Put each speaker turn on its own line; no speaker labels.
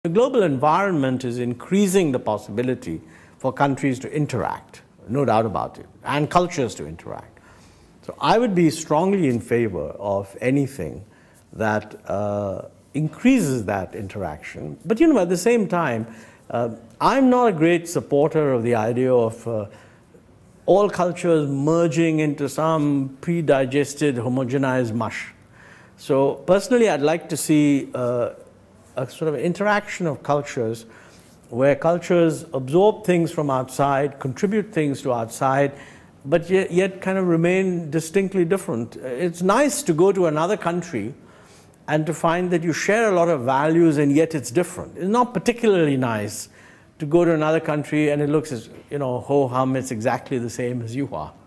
The global environment is increasing the possibility for countries to interact, no doubt about it, and cultures to interact. So I would be strongly in favor of anything that increases that interaction. But at the same time, I'm not a great supporter of the idea of all cultures merging into some pre-digested, homogenized mush. So personally, I'd like to see a sort of interaction of cultures where cultures absorb things from outside, contribute things to outside, but yet kind of remain distinctly different. It's nice to go to another country and to find that you share a lot of values and yet it's different. It's not particularly nice to go to another country and it looks as, ho hum, it's exactly the same as you are.